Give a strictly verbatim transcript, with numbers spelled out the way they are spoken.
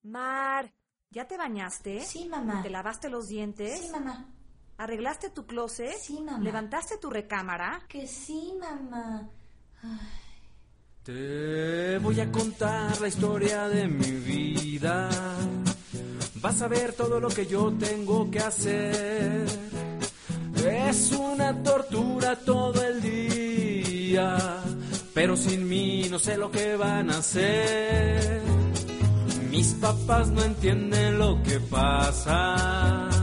Mar, ¿ya te bañaste? Sí, mamá. ¿Te lavaste los dientes? Sí, mamá. ¿Arreglaste tu closet? Sí, mamá. ¿Levantaste tu recámara? Que sí, mamá. Ay. Te voy a contar la historia de mi vida. Vas a ver todo lo que yo tengo que hacer. Es una tortura todo el día, pero sin mí no sé lo que van a hacer. Mis papás no entienden lo que pasa.